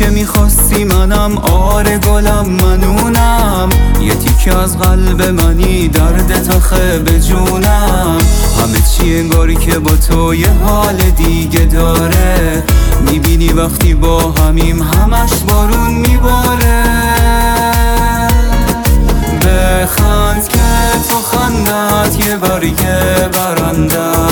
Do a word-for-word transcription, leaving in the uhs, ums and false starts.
که میخواستی منم، آره گلم منونم، یه تیکه از قلب منی، درد تخه به جونم. همه چی انگاری که با تو یه حال دیگه داره، میبینی وقتی با همیم همش بارون میباره. بخند که تو خندت یه برگه برنده